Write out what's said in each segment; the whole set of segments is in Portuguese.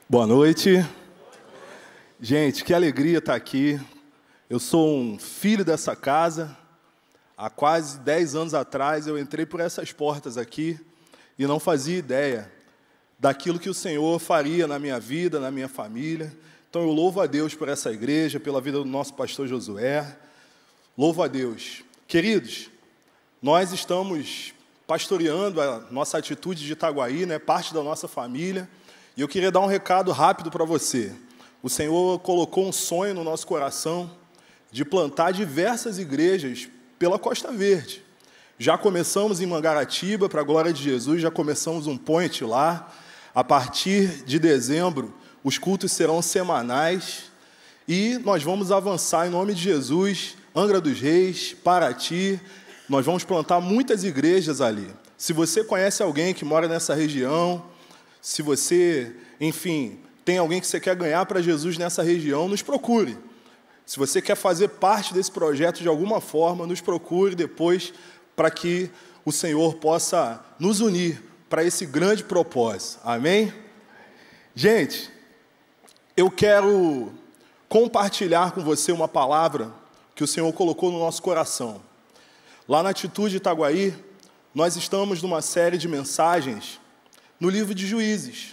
Boa noite. Gente, que alegria estar aqui. Eu sou um filho dessa casa. Há quase 10 anos atrás eu entrei por essas portas aqui e não fazia ideia daquilo que o Senhor faria na minha vida, na minha família. Então eu louvo a Deus por essa igreja, pela vida do nosso pastor Josué. Louvo a Deus. Queridos, nós estamos pastoreando a nossa atitude de Itaguaí, parte da nossa família. E eu queria dar um recado rápido para você. O Senhor colocou um sonho no nosso coração de plantar diversas igrejas pela Costa Verde. Já começamos em Mangaratiba, para a glória de Jesus, já começamos um point lá. A partir de dezembro, os cultos serão semanais. E nós vamos avançar em nome de Jesus, Angra dos Reis, Paraty. Nós vamos plantar muitas igrejas ali. Se você conhece alguém que mora nessa região, se você, enfim, tem alguém que você quer ganhar para Jesus nessa região, nos procure. Se você quer fazer parte desse projeto de alguma forma, nos procure depois para que o Senhor possa nos unir para esse grande propósito. Amém? Gente, eu quero compartilhar com você uma palavra que o Senhor colocou no nosso coração. Lá na Atitude Itaguaí, nós estamos numa série de mensagens no livro de Juízes.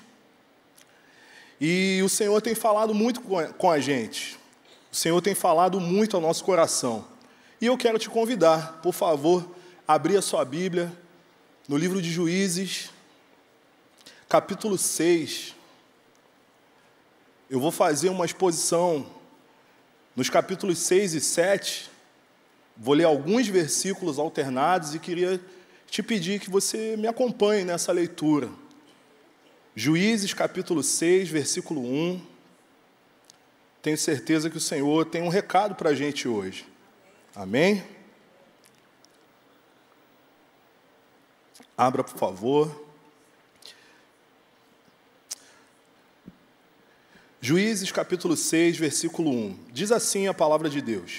E o Senhor tem falado muito com a gente. O Senhor tem falado muito ao nosso coração. E eu quero te convidar, por favor, a abrir a sua Bíblia no livro de Juízes, capítulo 6. Eu vou fazer uma exposição nos capítulos 6 e 7. Vou ler alguns versículos alternados e queria te pedir que você me acompanhe nessa leitura. Juízes, capítulo 6, versículo 1. Tenho certeza que o Senhor tem um recado para a gente hoje. Amém? Abra, por favor. Juízes, capítulo 6, versículo 1. Diz assim a palavra de Deus.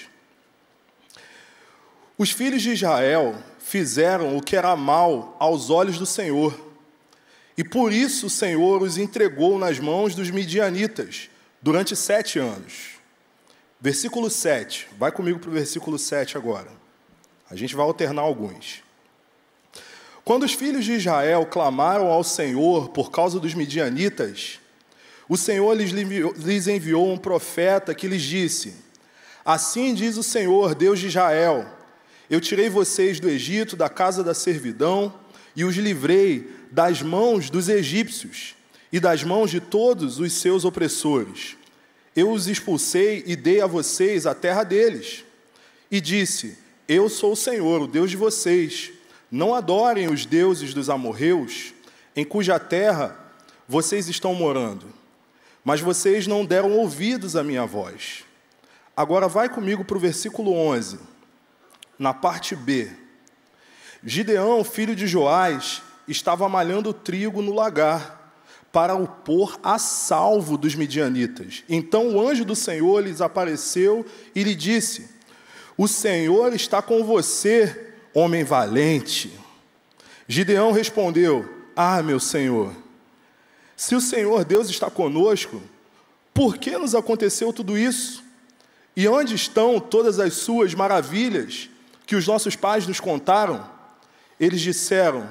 Os filhos de Israel fizeram o que era mal aos olhos do Senhor, e por isso o Senhor os entregou nas mãos dos midianitas durante 7 anos. Versículo 7. Vai comigo para o versículo 7 agora. A gente vai alternar alguns. Quando os filhos de Israel clamaram ao Senhor por causa dos midianitas, o Senhor lhes enviou um profeta que lhes disse: Assim diz o Senhor, Deus de Israel, eu tirei vocês do Egito, da casa da servidão, e os livrei das mãos dos egípcios e das mãos de todos os seus opressores. Eu os expulsei e dei a vocês a terra deles. E disse: Eu sou o Senhor, o Deus de vocês. Não adorem os deuses dos amorreus, em cuja terra vocês estão morando. Mas vocês não deram ouvidos à minha voz. Agora vai comigo para o versículo 11, na parte B. Gideão, filho de Joás, estava malhando trigo no lagar, para o pôr a salvo dos midianitas. Então o anjo do Senhor lhes apareceu e lhe disse: O Senhor está com você, homem valente. Gideão respondeu: Ah, meu Senhor, se o Senhor Deus está conosco, por que nos aconteceu tudo isso? E onde estão todas as suas maravilhas que os nossos pais nos contaram? Eles disseram: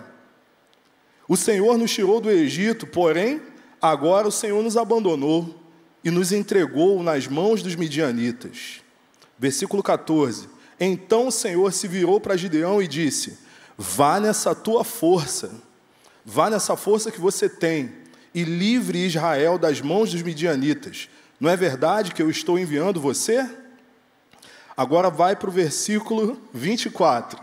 O Senhor nos tirou do Egito, porém, agora o Senhor nos abandonou e nos entregou nas mãos dos midianitas. Versículo 14. Então o Senhor se virou para Gideão e disse: Vá nessa tua força, vá nessa força que você tem, e livre Israel das mãos dos midianitas. Não é verdade que eu estou enviando você? Agora vai para o versículo 24.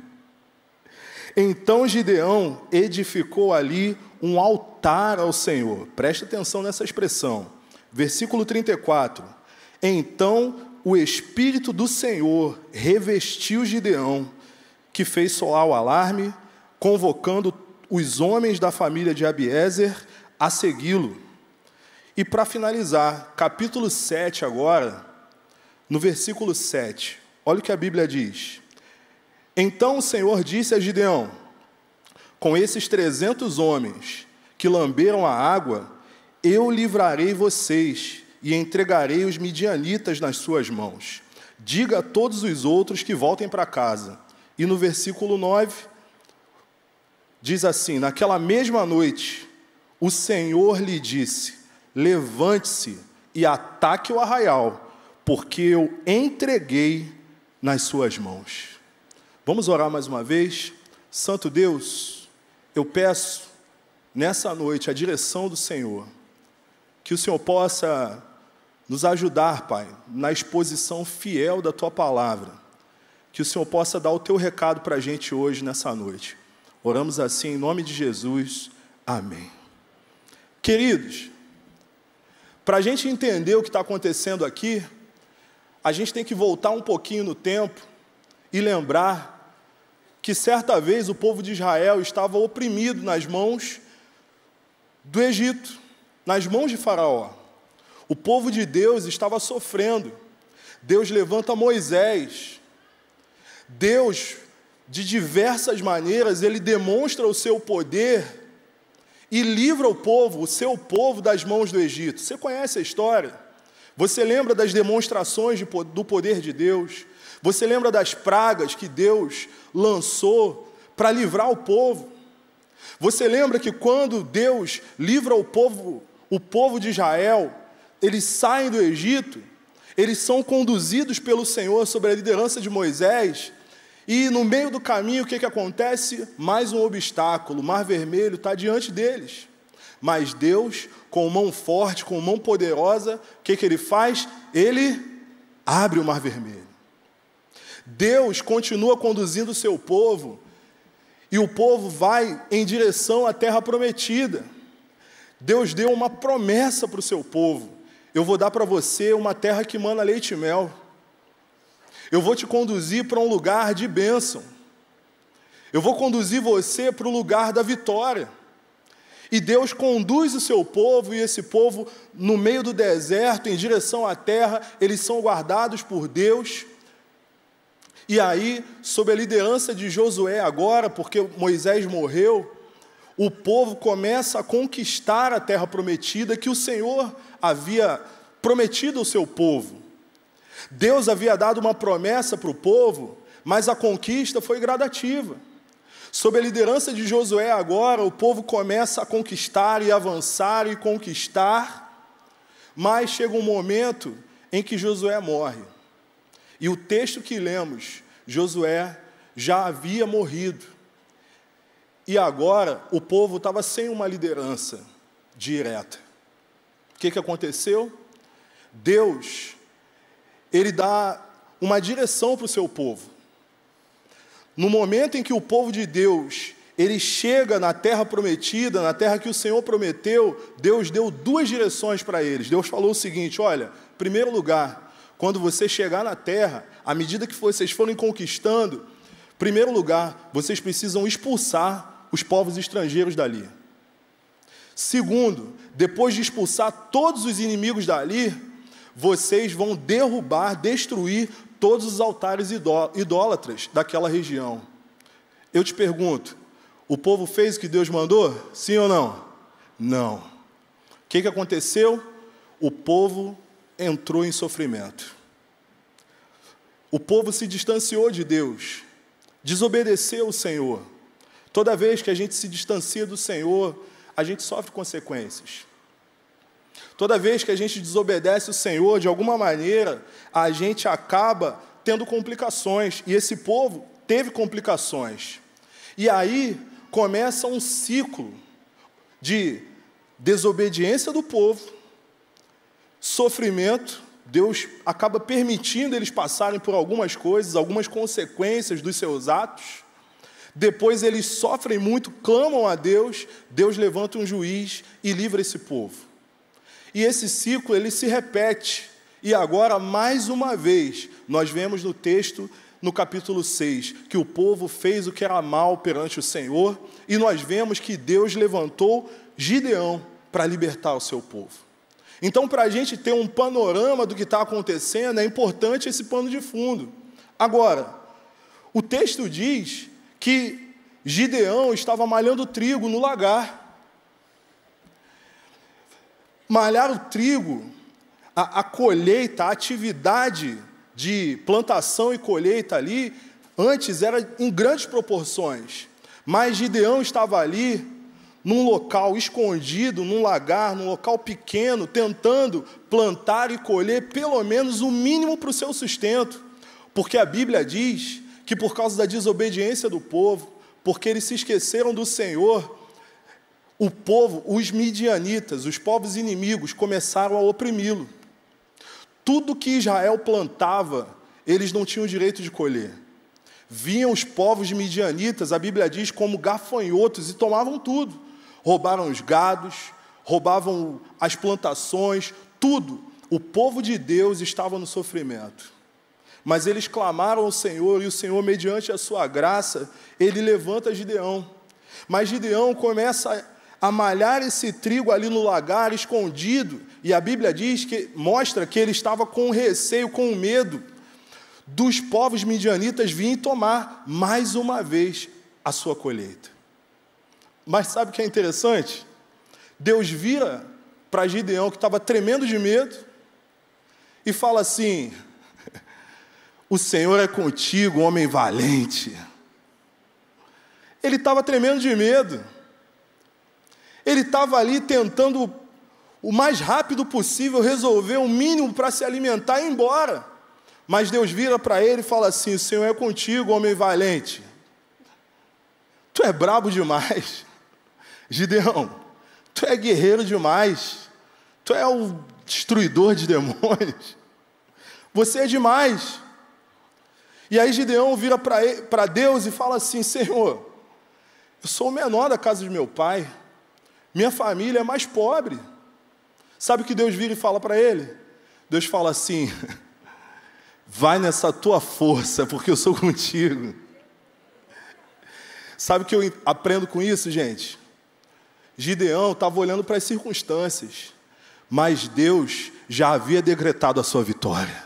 Então Gideão edificou ali um altar ao Senhor. Presta atenção nessa expressão. Versículo 34. Então o Espírito do Senhor revestiu Gideão, que fez soar o alarme, convocando os homens da família de Abiezer a segui-lo. E para finalizar, capítulo 7 agora, no versículo 7. Olha o que a Bíblia diz. Então o Senhor disse a Gideão: Com esses 300 homens que lamberam a água, eu livrarei vocês e entregarei os midianitas nas suas mãos. Diga a todos os outros que voltem para casa. E no versículo 9, diz assim: naquela mesma noite, o Senhor lhe disse: levante-se e ataque o arraial, porque eu entreguei nas suas mãos. Vamos orar mais uma vez? Santo Deus, eu peço nessa noite a direção do Senhor, que o Senhor possa nos ajudar, Pai, na exposição fiel da Tua palavra, que o Senhor possa dar o Teu recado para a gente hoje, nessa noite. Oramos assim em nome de Jesus, amém. Queridos, para a gente entender o que está acontecendo aqui, a gente tem que voltar um pouquinho no tempo e lembrar que certa vez o povo de Israel estava oprimido nas mãos do Egito, nas mãos de Faraó. O povo de Deus estava sofrendo. Deus levanta Moisés. Deus, de diversas maneiras, ele demonstra o seu poder e livra o seu povo das mãos do Egito. Você conhece a história? Você lembra das demonstrações do poder de Deus? Você lembra das pragas que Deus lançou para livrar o povo? Você lembra que quando Deus livra o povo de Israel, eles saem do Egito, eles são conduzidos pelo Senhor sob a liderança de Moisés, e no meio do caminho o que acontece? Mais um obstáculo, o Mar Vermelho está diante deles. Mas Deus, com mão forte, com mão poderosa, o que Ele faz? Ele abre o Mar Vermelho. Deus continua conduzindo o seu povo, e o povo vai em direção à terra prometida. Deus deu uma promessa para o seu povo: eu vou dar para você uma terra que mana leite e mel. Eu vou te conduzir para um lugar de bênção. Eu vou conduzir você para o lugar da vitória. E Deus conduz o seu povo, e esse povo, no meio do deserto, em direção à terra, eles são guardados por Deus. E aí, sob a liderança de Josué agora, porque Moisés morreu, o povo começa a conquistar a terra prometida que o Senhor havia prometido ao seu povo. Deus havia dado uma promessa para o povo, mas a conquista foi gradativa. Sob a liderança de Josué agora, o povo começa a conquistar e avançar e conquistar, mas chega um momento em que Josué morre. E o texto que lemos, Josué já havia morrido. E agora o povo estava sem uma liderança direta. O que aconteceu? Deus, Ele dá uma direção para o seu povo. No momento em que o povo de Deus, ele chega na terra prometida, na terra que o Senhor prometeu, Deus deu duas direções para eles. Deus falou o seguinte: olha, em primeiro lugar, quando você chegar na terra, à medida que vocês forem conquistando, em primeiro lugar, vocês precisam expulsar os povos estrangeiros dali. Segundo, depois de expulsar todos os inimigos dali, vocês vão derrubar, destruir todos os altares idólatras daquela região. Eu te pergunto, o povo fez o que Deus mandou? Sim ou não? Não. O que aconteceu? O povo entrou em sofrimento. O povo se distanciou de Deus, desobedeceu o Senhor. Toda vez que a gente se distancia do Senhor, a gente sofre consequências. Toda vez que a gente desobedece o Senhor, de alguma maneira, a gente acaba tendo complicações. E esse povo teve complicações. E aí começa um ciclo de desobediência do povo, sofrimento. Deus acaba permitindo eles passarem por algumas coisas, algumas consequências dos seus atos. Depois eles sofrem muito, clamam a Deus, Deus levanta um juiz e livra esse povo. E esse ciclo, ele se repete. E agora, mais uma vez, nós vemos no texto, no capítulo 6, que o povo fez o que era mal perante o Senhor, e nós vemos que Deus levantou Gideão para libertar o seu povo. Então, para a gente ter um panorama do que está acontecendo, é importante esse pano de fundo. Agora, o texto diz que Gideão estava malhando trigo no lagar. malhar o trigo, a colheita, a atividade de plantação e colheita ali, antes era em grandes proporções. Mas Gideão estava ali, num local escondido, num lagar, num local pequeno, tentando plantar e colher pelo menos o mínimo para o seu sustento. Porque a Bíblia diz que por causa da desobediência do povo, porque eles se esqueceram do Senhor, o povo, os midianitas, os povos inimigos, começaram a oprimi-lo. Tudo que Israel plantava, eles não tinham direito de colher. Vinham os povos midianitas, a Bíblia diz, como gafanhotos, e tomavam tudo. Roubaram os gados, roubavam as plantações, tudo. O povo de Deus estava no sofrimento. Mas eles clamaram ao Senhor, e o Senhor, mediante a sua graça, ele levanta Gideão. Mas Gideão começa a malhar esse trigo ali no lagar, escondido, e a Bíblia diz que mostra que ele estava com receio, com medo dos povos midianitas virem tomar mais uma vez a sua colheita. Mas sabe o que é interessante? Deus vira para Gideão, que estava tremendo de medo, e fala assim: o Senhor é contigo, homem valente. Ele estava tremendo de medo. Ele estava ali tentando o mais rápido possível resolver o mínimo para se alimentar e ir embora. Mas Deus vira para ele e fala assim: o Senhor é contigo, homem valente. Tu é brabo demais, Gideão. Tu é guerreiro demais. Tu é o destruidor de demônios. Você é demais. E aí Gideão vira para Deus e fala assim: Senhor, eu sou o menor da casa de meu pai. Minha família é mais pobre. Sabe o que Deus vira e fala para ele? Deus fala assim: vai nessa tua força, porque eu sou contigo. Sabe o que eu aprendo com isso, gente? Gideão estava olhando para as circunstâncias, mas Deus já havia decretado a sua vitória.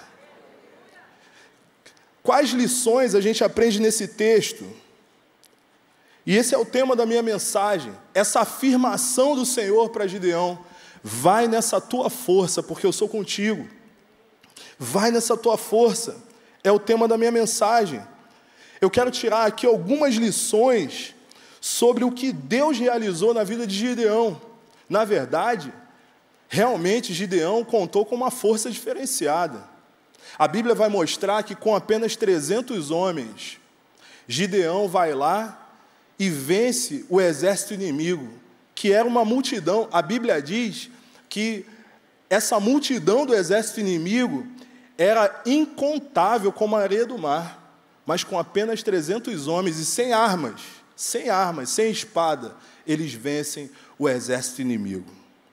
Quais lições a gente aprende nesse texto? E esse é o tema da minha mensagem, essa afirmação do Senhor para Gideão: vai nessa tua força, porque eu sou contigo. Vai nessa tua força, é o tema da minha mensagem. Eu quero tirar aqui algumas lições sobre o que Deus realizou na vida de Gideão. Na verdade, realmente Gideão contou com uma força diferenciada. A Bíblia vai mostrar que com apenas 300 homens, Gideão vai lá e vence o exército inimigo, que era uma multidão. A Bíblia diz que essa multidão do exército inimigo era incontável como a areia do mar, mas com apenas 300 homens e sem armas, sem espada, eles vencem o exército inimigo.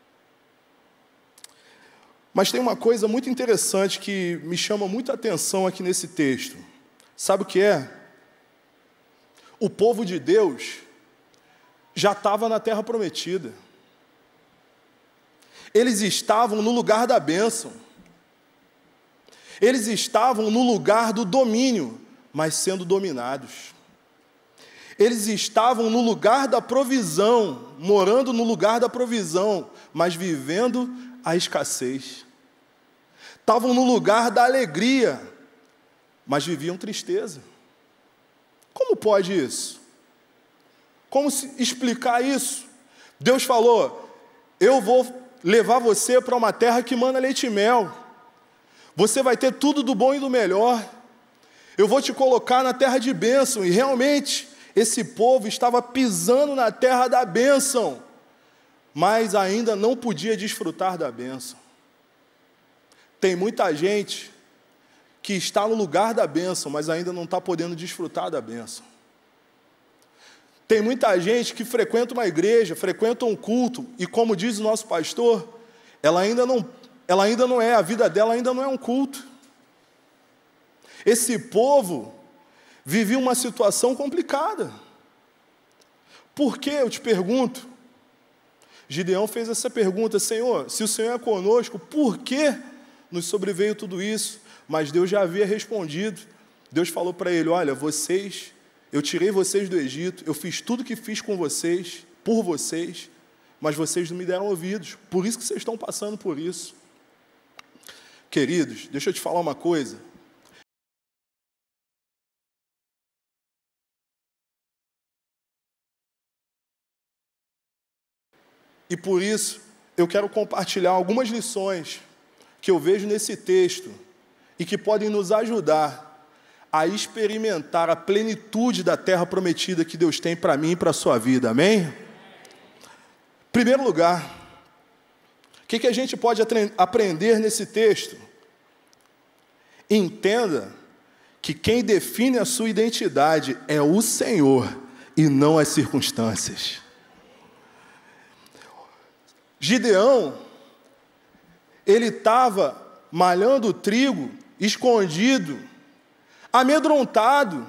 Mas tem uma coisa muito interessante que me chama muita atenção aqui nesse texto. Sabe o que é? O povo de Deus já estava na terra prometida. Eles estavam no lugar da bênção. Eles estavam no lugar do domínio, mas sendo dominados. Eles estavam no lugar da provisão, morando no lugar da provisão, mas vivendo a escassez. Estavam no lugar da alegria, mas viviam tristeza. Como pode isso? Como se explicar isso? Deus falou: eu vou levar você para uma terra que mana leite e mel. Você vai ter tudo do bom e do melhor. Eu vou te colocar na terra de bênção. E realmente, esse povo estava pisando na terra da bênção, mas ainda não podia desfrutar da bênção. Tem muita gente que está no lugar da bênção, mas ainda não está podendo desfrutar da bênção. Tem muita gente que frequenta uma igreja, frequenta um culto, e como diz o nosso pastor, ela ainda não é, a vida dela ainda não é um culto. Esse povo vivia uma situação complicada. Por que, eu te pergunto? Gideão fez essa pergunta: Senhor, se o Senhor é conosco, por que nos sobreveio tudo isso? Mas Deus já havia respondido. Deus falou para ele: olha, eu tirei vocês do Egito, eu fiz tudo que fiz com vocês, por vocês, mas vocês não me deram ouvidos, por isso que vocês estão passando por isso. Queridos, deixa eu te falar uma coisa. E por isso, eu quero compartilhar algumas lições que eu vejo nesse texto e que podem nos ajudar a experimentar a plenitude da terra prometida que Deus tem para mim e para a sua vida, amém? Em primeiro lugar, o que a gente pode aprender nesse texto? Entenda que quem define a sua identidade é o Senhor e não as circunstâncias. Gideão, ele estava malhando o trigo, escondido, amedrontado.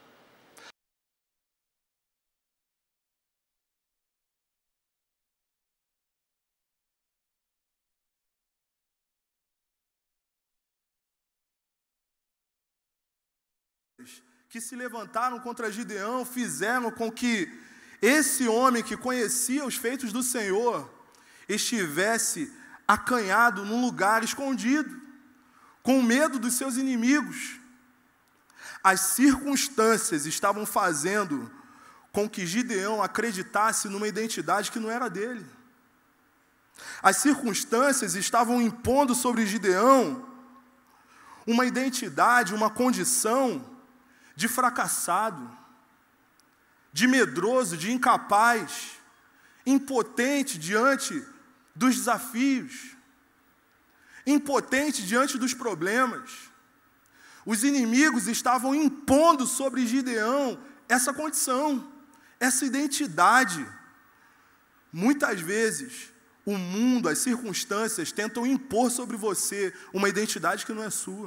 Que se levantaram contra Gideão, fizeram com que esse homem que conhecia os feitos do Senhor estivesse acanhado num lugar escondido, com medo dos seus inimigos. As circunstâncias estavam fazendo com que Gideão acreditasse numa identidade que não era dele. As circunstâncias estavam impondo sobre Gideão uma identidade, uma condição de fracassado, de medroso, de incapaz, impotente diante dos desafios, impotente diante dos problemas. Os inimigos estavam impondo sobre Gideão essa condição, essa identidade. Muitas vezes, o mundo, as circunstâncias tentam impor sobre você uma identidade que não é sua.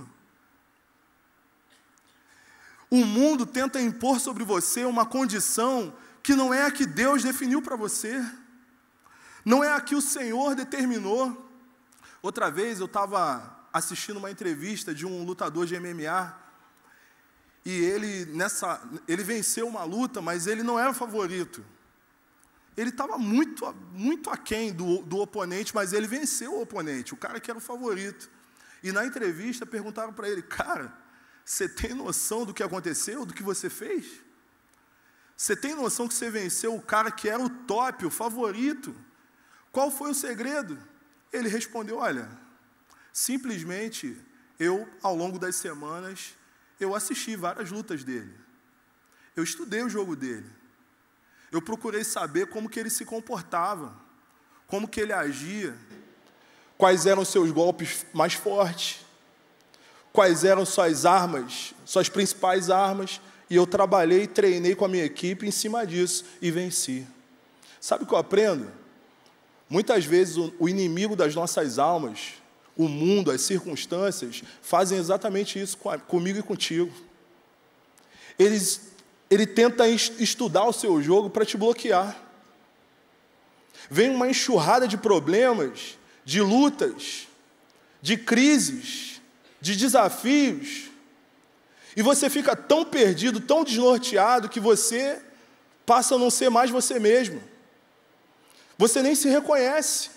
O mundo tenta impor sobre você uma condição que não é a que Deus definiu para você, não é a que o Senhor determinou. Outra vez eu estava assistindo uma entrevista de um lutador de MMA, e ele venceu uma luta, mas ele não era o favorito. Ele estava muito aquém do oponente, mas ele venceu o oponente, o cara que era o favorito. E na entrevista perguntaram para ele: cara, você tem noção do que aconteceu, do que você fez? Você tem noção que você venceu o cara que era o top, o favorito? Qual foi o segredo? Ele respondeu: olha, simplesmente ao longo das semanas, eu assisti várias lutas dele. Eu estudei o jogo dele. Eu procurei saber como que ele se comportava, como que ele agia, quais eram os seus golpes mais fortes, quais eram suas armas, suas principais armas, e eu trabalhei e treinei com a minha equipe em cima disso e venci. Sabe o que eu aprendo? Muitas vezes o inimigo das nossas almas, o mundo, as circunstâncias, fazem exatamente isso comigo e contigo. Ele tenta estudar o seu jogo para te bloquear. Vem uma enxurrada de problemas, de lutas, de crises, de desafios, e você fica tão perdido, tão desnorteado, que você passa a não ser mais você mesmo. Você nem se reconhece.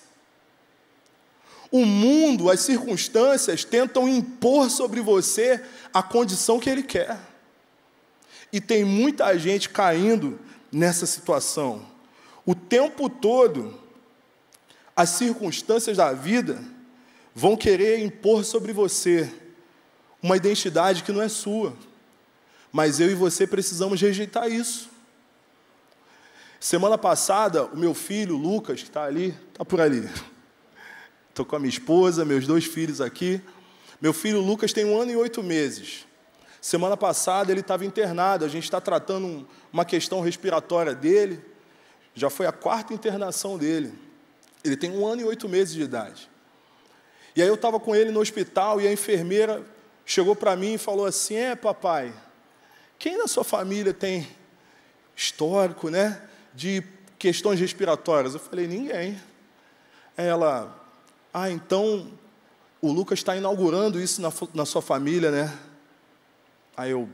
O mundo, as circunstâncias tentam impor sobre você a condição que ele quer. E tem muita gente caindo nessa situação. O tempo todo, as circunstâncias da vida vão querer impor sobre você uma identidade que não é sua. Mas eu e você precisamos rejeitar isso. Semana passada, o meu filho, Lucas, que está ali, está por ali. Estou com a minha esposa, meus 2 filhos aqui. Meu filho, Lucas, tem 1 ano e 8 meses. Semana passada, ele estava internado. A gente está tratando uma questão respiratória dele. Já foi a 4ª internação dele. Ele tem 1 ano e 8 meses de idade. E aí eu estava com ele no hospital e a enfermeira chegou para mim e falou assim: papai, quem na sua família tem histórico, né, de questões respiratórias? Eu falei: ninguém. Aí ela: então o Lucas está inaugurando isso na sua família, né? Aí eu,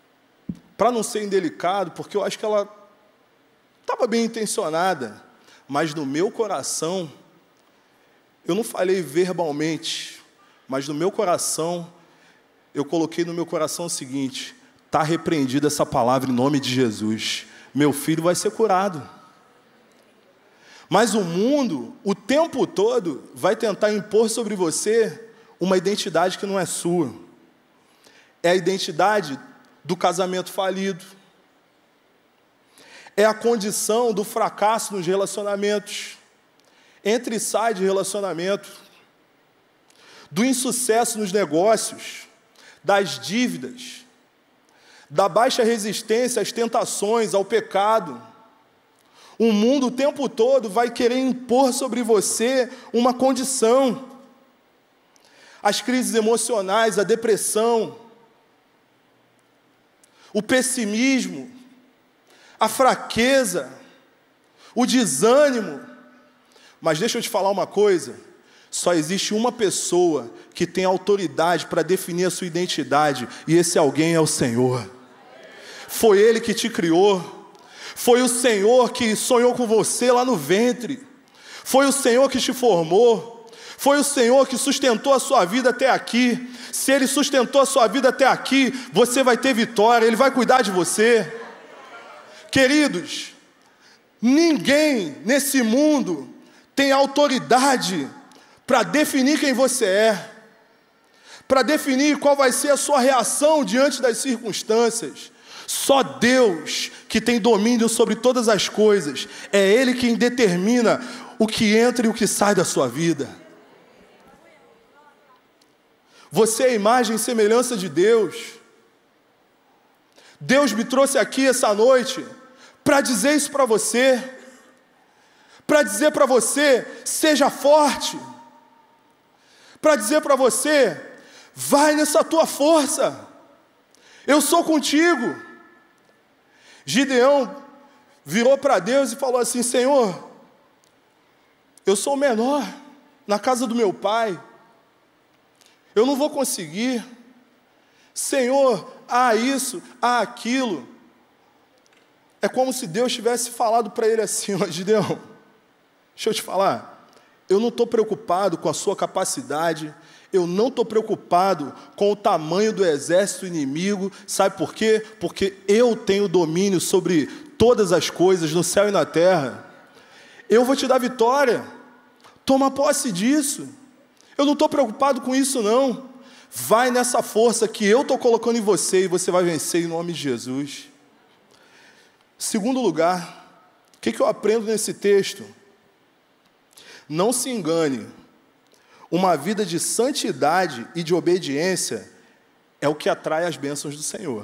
para não ser indelicado, porque eu acho que ela estava bem intencionada, mas no meu coração, eu não falei verbalmente, mas no meu coração, eu coloquei no meu coração o seguinte: está repreendida essa palavra em nome de Jesus. Meu filho vai ser curado. Mas o mundo, o tempo todo, vai tentar impor sobre você uma identidade que não é sua. É a identidade do casamento falido. É a condição do fracasso nos relacionamentos. Entra e sai de relacionamento. Do insucesso nos negócios. Das dívidas. Da baixa resistência às tentações, ao pecado. O mundo o tempo todo vai querer impor sobre você uma condição. As crises emocionais, a depressão, o pessimismo, a fraqueza, o desânimo. Mas deixa eu te falar uma coisa, só existe uma pessoa que tem autoridade para definir a sua identidade, e esse alguém é o Senhor. Foi Ele que te criou. Foi o Senhor que sonhou com você lá no ventre. Foi o Senhor que te formou. Foi o Senhor que sustentou a sua vida até aqui. Se Ele sustentou a sua vida até aqui, você vai ter vitória, Ele vai cuidar de você. Queridos, ninguém nesse mundo tem autoridade para definir quem você é, para definir qual vai ser a sua reação diante das circunstâncias. Só Deus que tem domínio sobre todas as coisas. É Ele quem determina o que entra e o que sai da sua vida. Você é a imagem e semelhança de Deus. Deus me trouxe aqui essa noite para dizer isso para você. Para dizer para você, seja forte. Para dizer para você, vai nessa tua força. Eu sou contigo. Gideão virou para Deus e falou assim: Senhor, eu sou o menor na casa do meu pai, eu não vou conseguir. Senhor, há isso, há aquilo. É como se Deus tivesse falado para ele assim: ó, Gideão, deixa eu te falar, eu não estou preocupado com a sua capacidade, eu não estou preocupado com o tamanho do exército inimigo. Sabe por quê? Porque eu tenho domínio sobre todas as coisas no céu e na terra. Eu vou te dar vitória. Toma posse disso. Eu não estou preocupado com isso não. Vai nessa força que eu estou colocando em você e você vai vencer em nome de Jesus. Segundo lugar, o que eu aprendo nesse texto? Não se engane. Uma vida de santidade e de obediência é o que atrai as bênçãos do Senhor.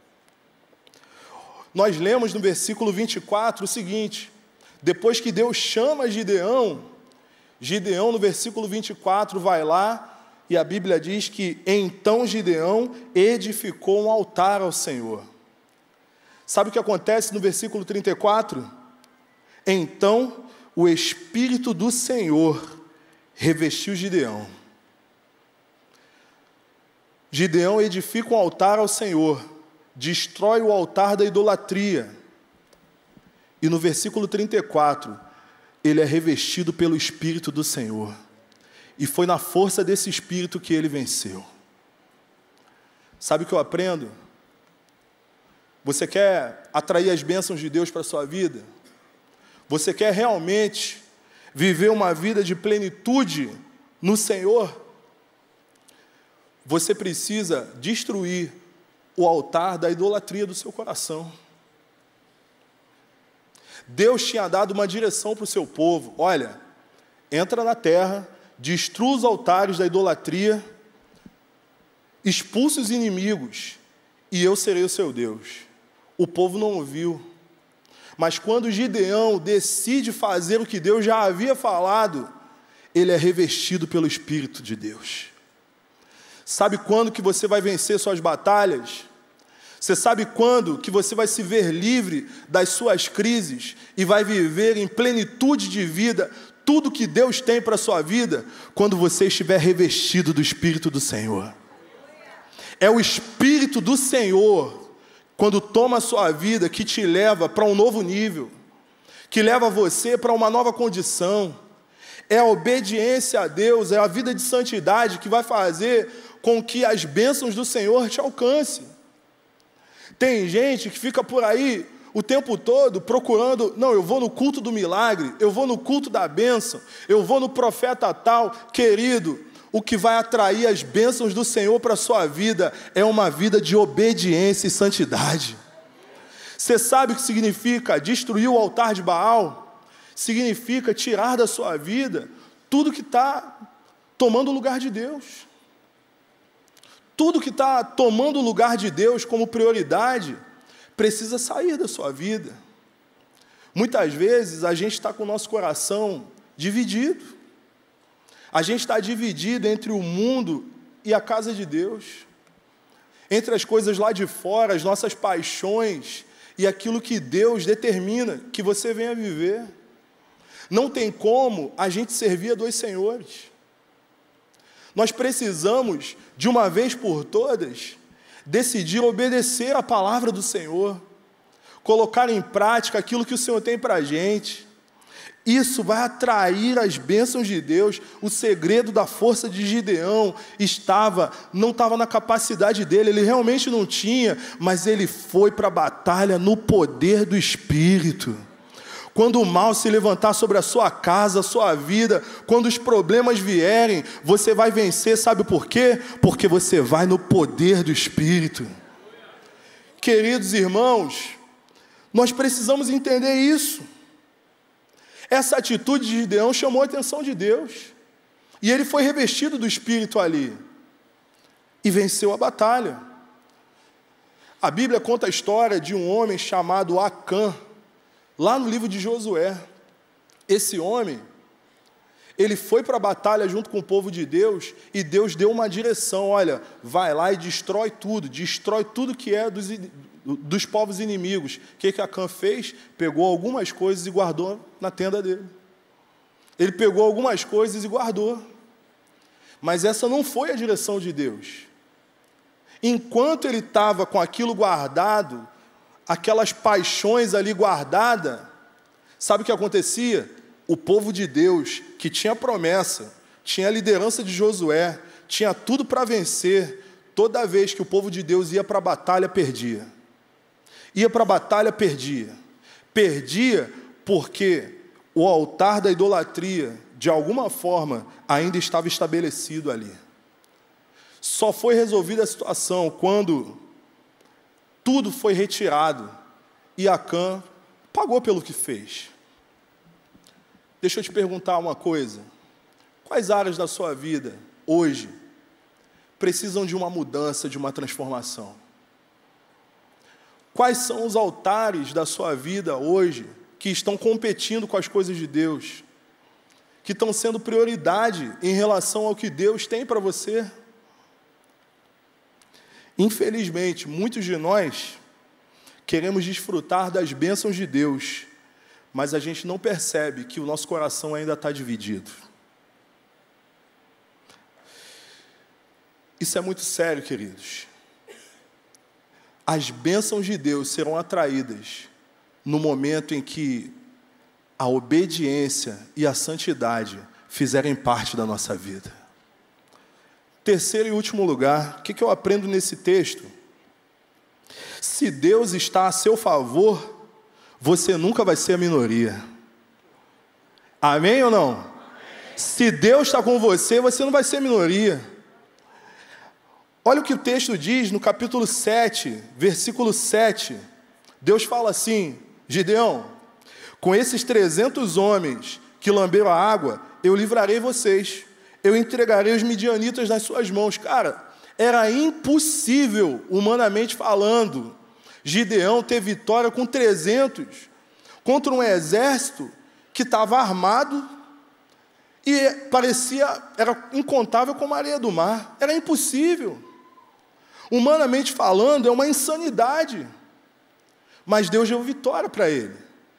Nós lemos no versículo 24 o seguinte: depois que Deus chama Gideão, Gideão no versículo 24 vai lá e a Bíblia diz que então Gideão edificou um altar ao Senhor. Sabe o que acontece no versículo 34? Então o Espírito do Senhor revestiu Gideão. Gideão edifica um altar ao Senhor, destrói o altar da idolatria. E no versículo 34, ele é revestido pelo Espírito do Senhor. E foi na força desse Espírito que ele venceu. Sabe o que eu aprendo? Você quer atrair as bênçãos de Deus para a sua vida? Você quer realmente viver uma vida de plenitude no Senhor? Você precisa destruir o altar da idolatria do seu coração. Deus tinha dado uma direção para o seu povo. Olha, entra na terra, destrua os altares da idolatria, expulse os inimigos, e eu serei o seu Deus. O povo não ouviu. Mas quando Gideão decide fazer o que Deus já havia falado, ele é revestido pelo Espírito de Deus. Sabe quando que você vai vencer suas batalhas? Você sabe quando que você vai se ver livre das suas crises e vai viver em plenitude de vida tudo que Deus tem para a sua vida? Quando você estiver revestido do Espírito do Senhor. É o Espírito do Senhor, quando toma a sua vida, que te leva para um novo nível, que leva você para uma nova condição. É a obediência a Deus, é a vida de santidade que vai fazer com que as bênçãos do Senhor te alcancem. Tem gente que fica por aí o tempo todo procurando, não, eu vou no culto do milagre, eu vou no culto da bênção, eu vou no profeta tal. Querido, o que vai atrair as bênçãos do Senhor para a sua vida é uma vida de obediência e santidade. Você sabe o que significa destruir o altar de Baal? Significa tirar da sua vida tudo que está tomando o lugar de Deus. Tudo que está tomando o lugar de Deus como prioridade precisa sair da sua vida. Muitas vezes a gente está com o nosso coração dividido. A gente está dividido entre o mundo e a casa de Deus. Entre as coisas lá de fora, as nossas paixões e aquilo que Deus determina que você venha viver. Não tem como a gente servir a dois senhores. Nós precisamos, de uma vez por todas, decidir obedecer a palavra do Senhor, colocar em prática aquilo que o Senhor tem para a gente. Isso vai atrair as bênçãos de Deus. O segredo da força de Gideão não estava na capacidade dele, ele realmente não tinha, mas ele foi para a batalha no poder do Espírito. Quando o mal se levantar sobre a sua casa, a sua vida, quando os problemas vierem, você vai vencer, sabe por quê? Porque você vai no poder do Espírito. Queridos irmãos, nós precisamos entender isso. Essa atitude de Gideão chamou a atenção de Deus, e ele foi revestido do Espírito ali, e venceu a batalha. A Bíblia conta a história de um homem chamado Acã, lá no livro de Josué. Esse homem, ele foi para a batalha junto com o povo de Deus, e Deus deu uma direção, olha, vai lá e destrói tudo que é dos povos inimigos. O que Acã fez? Pegou algumas coisas e guardou na tenda dele. Ele pegou algumas coisas e guardou. Mas essa não foi a direção de Deus. Enquanto ele estava com aquilo guardado, aquelas paixões ali guardadas, sabe o que acontecia? O povo de Deus, que tinha promessa, tinha a liderança de Josué, tinha tudo para vencer, toda vez que o povo de Deus ia para a batalha, perdia. Ia para a batalha, perdia. Perdia porque o altar da idolatria, de alguma forma, ainda estava estabelecido ali. Só foi resolvida a situação quando tudo foi retirado e Acã pagou pelo que fez. Deixa eu te perguntar uma coisa. Quais áreas da sua vida, hoje, precisam de uma mudança, de uma transformação? Quais são os altares da sua vida hoje que estão competindo com as coisas de Deus? Que estão sendo prioridade em relação ao que Deus tem para você? Infelizmente, muitos de nós queremos desfrutar das bênçãos de Deus, mas a gente não percebe que o nosso coração ainda está dividido. Isso é muito sério, queridos. As bênçãos de Deus serão atraídas no momento em que a obediência e a santidade fizerem parte da nossa vida. Terceiro e último lugar, o que eu aprendo nesse texto? Se Deus está a seu favor, você nunca vai ser a minoria. Amém ou não? Amém. Se Deus está com você, você não vai ser a minoria. Olha o que o texto diz no capítulo 7, versículo 7. Deus fala assim: Gideão, com esses 300 homens que lamberam a água, eu livrarei vocês. Eu entregarei os midianitas nas suas mãos. Cara, era impossível, humanamente falando, Gideão ter vitória com 300 contra um exército que estava armado e era incontável como a areia do mar. Era impossível. Humanamente falando, é uma insanidade. Mas Deus deu vitória para ele.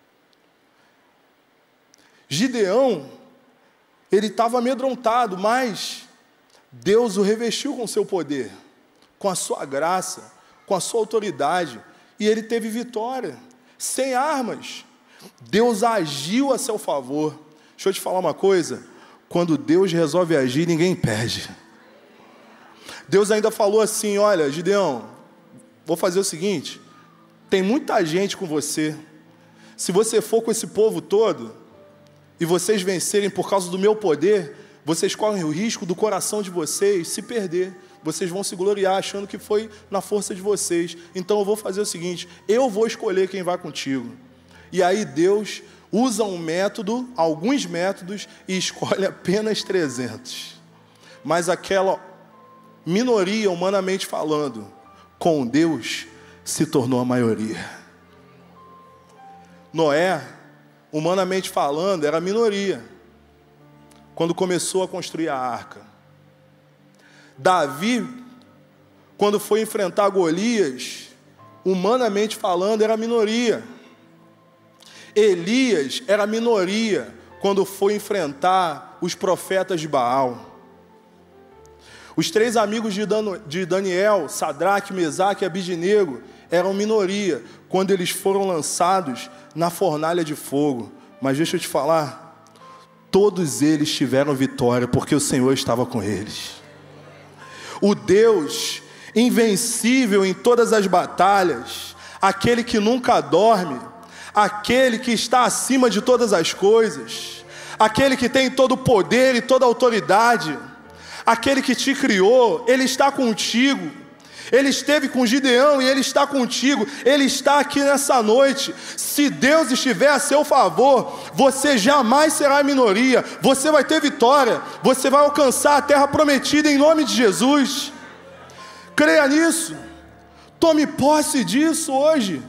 Gideão, ele estava amedrontado, mas Deus o revestiu com o seu poder, com a sua graça, com a sua autoridade, e ele teve vitória, sem armas. Deus agiu a seu favor. Deixa eu te falar uma coisa, quando Deus resolve agir, ninguém perde. Deus ainda falou assim, olha, Gideão, vou fazer o seguinte, tem muita gente com você, se você for com esse povo todo, e vocês vencerem por causa do meu poder, vocês correm o risco do coração de vocês se perder. Vocês vão se gloriar achando que foi na força de vocês. Então eu vou fazer o seguinte, eu vou escolher quem vai contigo. E aí Deus usa um método, alguns métodos, e escolhe apenas 300. Mas aquela minoria, humanamente falando, com Deus, se tornou a maioria. Noé, humanamente falando, era a minoria, quando começou a construir a arca. Davi, quando foi enfrentar Golias, humanamente falando, era a minoria. Elias era a minoria, quando foi enfrentar os profetas de Baal. Os 3 amigos de Daniel, Sadraque, Mesaque e Abidnego, eram minoria, quando eles foram lançados na fornalha de fogo. Mas deixa eu te falar, todos eles tiveram vitória, porque o Senhor estava com eles. O Deus invencível em todas as batalhas, aquele que nunca dorme, aquele que está acima de todas as coisas, aquele que tem todo o poder e toda a autoridade, aquele que te criou, Ele está contigo. Ele esteve com Gideão e Ele está contigo. Ele está aqui nessa noite. Se Deus estiver a seu favor, você jamais será minoria. Você vai ter vitória. Você vai alcançar a terra prometida em nome de Jesus. Creia nisso. Tome posse disso hoje.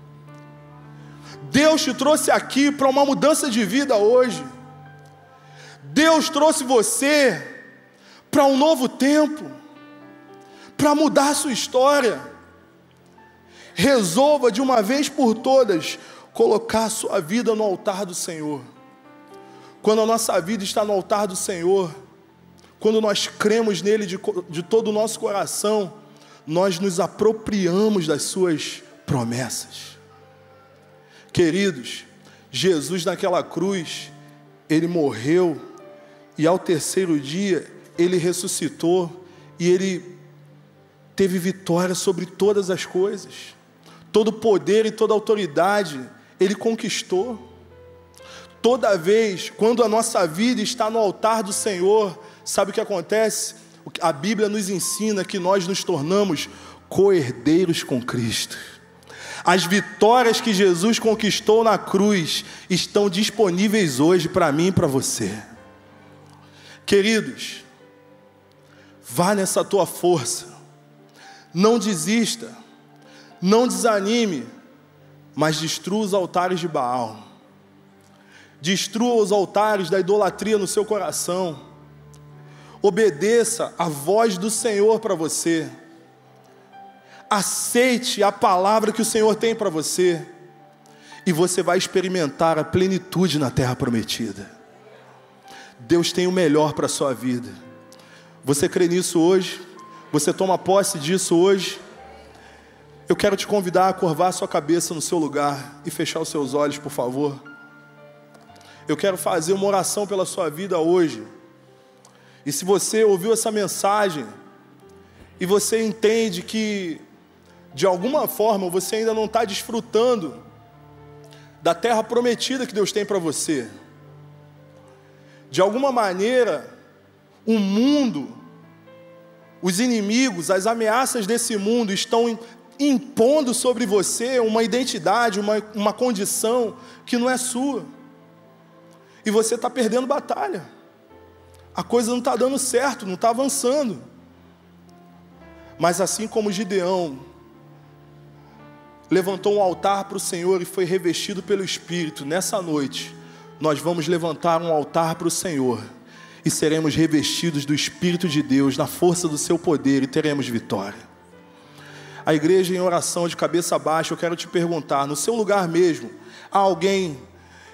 Deus te trouxe aqui para uma mudança de vida hoje. Deus trouxe você para um novo tempo, para mudar a sua história. Resolva de uma vez por todas colocar a sua vida no altar do Senhor. Quando a nossa vida está no altar do Senhor, quando nós cremos nele de todo o nosso coração, nós nos apropriamos das suas promessas. Queridos, Jesus naquela cruz, Ele morreu e ao terceiro dia Ele ressuscitou e Ele teve vitória sobre todas as coisas. Todo poder e toda autoridade Ele conquistou. Toda vez, quando a nossa vida está no altar do Senhor, sabe o que acontece? A Bíblia nos ensina que nós nos tornamos co-herdeiros com Cristo. As vitórias que Jesus conquistou na cruz estão disponíveis hoje para mim e para você. Queridos, vá nessa tua força. Não desista, não desanime, mas destrua os altares de Baal. Destrua os altares da idolatria no seu coração. Obedeça a voz do Senhor para você. Aceite a palavra que o Senhor tem para você. E você vai experimentar a plenitude na terra prometida. Deus tem o melhor para a sua vida. Você crê nisso hoje? Você toma posse disso hoje? Eu quero te convidar a curvar a sua cabeça no seu lugar e fechar os seus olhos, por favor. Eu quero fazer uma oração pela sua vida hoje. E se você ouviu essa mensagem e você entende que de alguma forma você ainda não está desfrutando da terra prometida que Deus tem para você, de alguma maneira o mundo, os inimigos, as ameaças desse mundo estão impondo sobre você uma identidade, uma condição que não é sua. E você está perdendo batalha. A coisa não está dando certo, não está avançando. Mas assim como Gideão levantou um altar para o Senhor e foi revestido pelo Espírito, nessa noite nós vamos levantar um altar para o Senhor e seremos revestidos do Espírito de Deus, na força do seu poder, e teremos vitória. A igreja em oração de cabeça baixa, eu quero te perguntar, no seu lugar mesmo, há alguém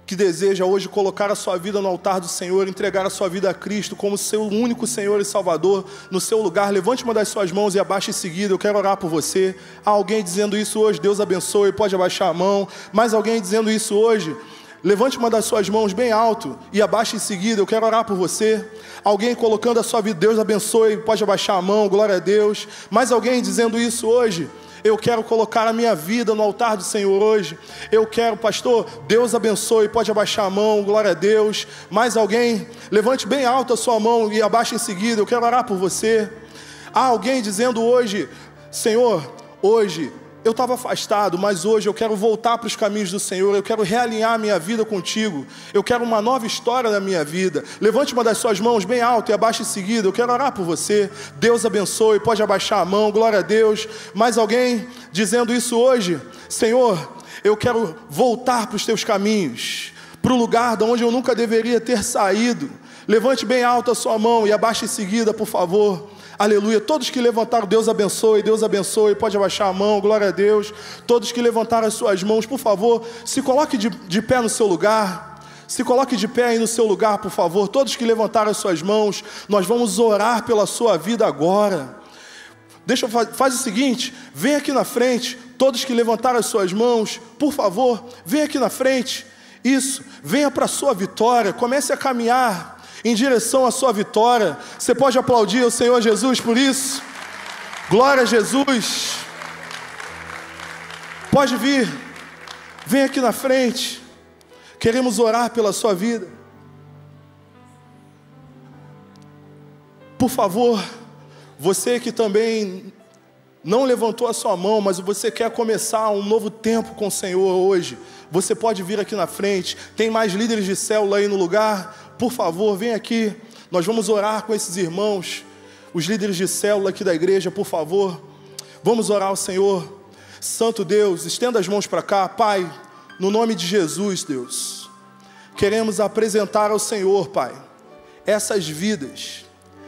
que deseja hoje colocar a sua vida no altar do Senhor, entregar a sua vida a Cristo como seu único Senhor e Salvador no seu lugar, levante uma das suas mãos e abaixe em seguida. Eu quero orar por você. Há alguém dizendo isso hoje? Deus abençoe, pode abaixar a mão. Mais alguém dizendo isso hoje? Levante uma das suas mãos bem alto e abaixe em seguida. Eu quero orar por você. Alguém colocando a sua vida, Deus abençoe, pode abaixar a mão, glória a Deus. Mais alguém dizendo isso hoje? Eu quero colocar a minha vida no altar do Senhor hoje. Eu quero, pastor, Deus abençoe, pode abaixar a mão, glória a Deus. Mais alguém? Levante bem alto a sua mão e abaixe em seguida. Eu quero orar por você. Há alguém dizendo hoje, Senhor, hoje eu estava afastado, mas hoje eu quero voltar para os caminhos do Senhor, eu quero realinhar a minha vida contigo, eu quero uma nova história na minha vida. Levante uma das suas mãos bem alto e abaixe em seguida. Eu quero orar por você. Deus abençoe, pode abaixar a mão, glória a Deus. Mais alguém dizendo isso hoje? Senhor, eu quero voltar para os teus caminhos, para o lugar de onde eu nunca deveria ter saído. Levante bem alto a sua mão e abaixe em seguida, por favor. Aleluia. Todos que levantaram, Deus abençoe, pode abaixar a mão, glória a Deus. Todos que levantaram as suas mãos, por favor, se coloque de pé no seu lugar. Se coloque de pé aí no seu lugar, por favor. Todos que levantaram as suas mãos, nós vamos orar pela sua vida agora. Faz o seguinte, vem aqui na frente. Todos que levantaram as suas mãos, por favor, vem aqui na frente. Isso, venha para a sua vitória, comece a caminhar em direção à sua vitória. Você pode aplaudir o Senhor Jesus por isso? Glória a Jesus. Pode vir, vem aqui na frente. Queremos orar pela sua vida. Por favor, você que também não levantou a sua mão, mas você quer começar um novo tempo com o Senhor hoje, você pode vir aqui na frente. Tem mais líderes de célula aí no lugar? Por favor, vem aqui. Nós vamos orar com esses irmãos, os líderes de célula aqui da igreja, por favor. Vamos orar ao Senhor. Santo Deus, estenda as mãos para cá. Pai, no nome de Jesus, Deus, queremos apresentar ao Senhor, Pai, essas vidas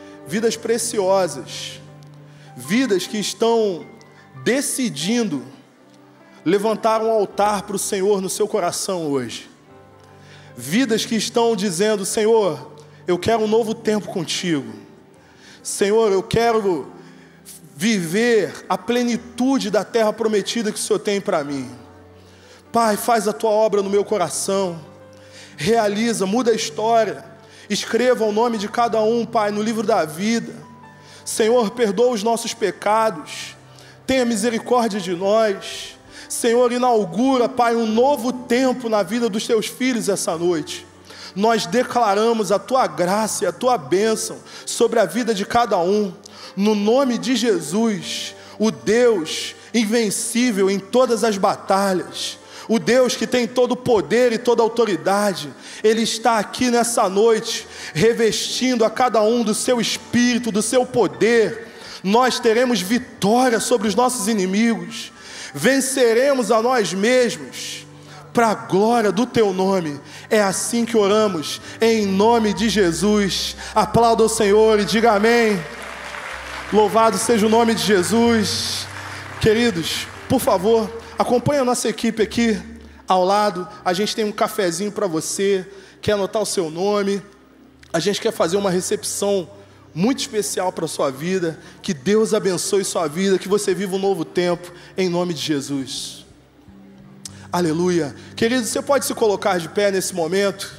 preciosas, vidas que estão decidindo levantar um altar para o Senhor no seu coração hoje. Vidas que estão dizendo, Senhor, eu quero um novo tempo contigo. Senhor, eu quero viver a plenitude da terra prometida que o Senhor tem para mim. Pai, faz a tua obra no meu coração. Realiza, muda a história. Escreva o nome de cada um, Pai, no livro da vida. Senhor, perdoa os nossos pecados. Tenha misericórdia de nós. Senhor, inaugura, Pai, um novo tempo na vida dos teus filhos essa noite. Nós declaramos a tua graça e a tua bênção sobre a vida de cada um. No nome de Jesus, o Deus invencível em todas as batalhas, o Deus que tem todo o poder e toda a autoridade, Ele está aqui nessa noite, revestindo a cada um do seu espírito, do seu poder. Nós teremos vitória sobre os nossos inimigos. Venceremos a nós mesmos, para a glória do teu nome. É assim que oramos, em nome de Jesus. Aplauda o Senhor e diga amém. Louvado seja o nome de Jesus. Queridos, por favor, acompanhe a nossa equipe aqui ao lado. A gente tem um cafezinho para você. Quer anotar o seu nome? A gente quer fazer uma recepção muito especial para a sua vida. Que Deus abençoe sua vida, que você viva um novo tempo, em nome de Jesus. Aleluia. Querido, você pode se colocar de pé nesse momento.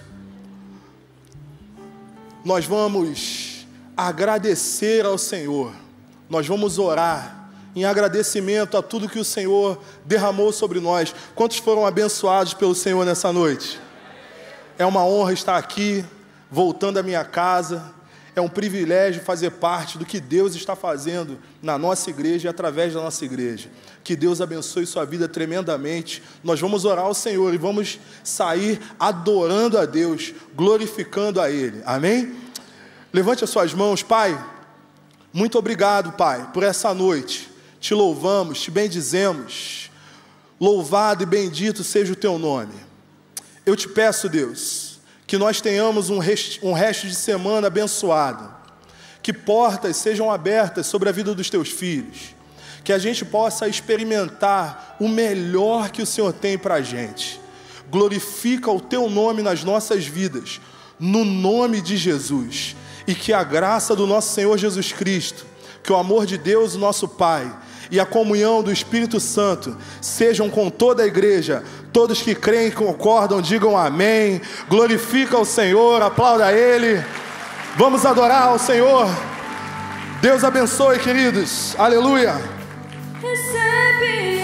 Nós vamos agradecer ao Senhor. Nós vamos orar em agradecimento a tudo que o Senhor derramou sobre nós. Quantos foram abençoados pelo Senhor nessa noite? É uma honra estar aqui, voltando à minha casa. É um privilégio fazer parte do que Deus está fazendo na nossa igreja e através da nossa igreja. Que Deus abençoe sua vida tremendamente. Nós vamos orar ao Senhor e vamos sair adorando a Deus, glorificando a Ele. Amém? Levante as suas mãos. Pai, muito obrigado, Pai, por essa noite. Te louvamos, te bendizemos. Louvado e bendito seja o teu nome. Eu te peço, Deus, que nós tenhamos um resto de semana abençoado, que portas sejam abertas sobre a vida dos teus filhos, que a gente possa experimentar o melhor que o Senhor tem para a gente. glorifica o teu nome nas nossas vidas, no nome de Jesus. E que a graça do nosso Senhor Jesus Cristo, que o amor de Deus, o nosso Pai, e a comunhão do Espírito Santo sejam com toda a igreja. Todos que creem e concordam, digam amém. Glorifica o Senhor, aplauda a Ele. Vamos adorar ao Senhor. Deus abençoe, queridos. Aleluia. Recebe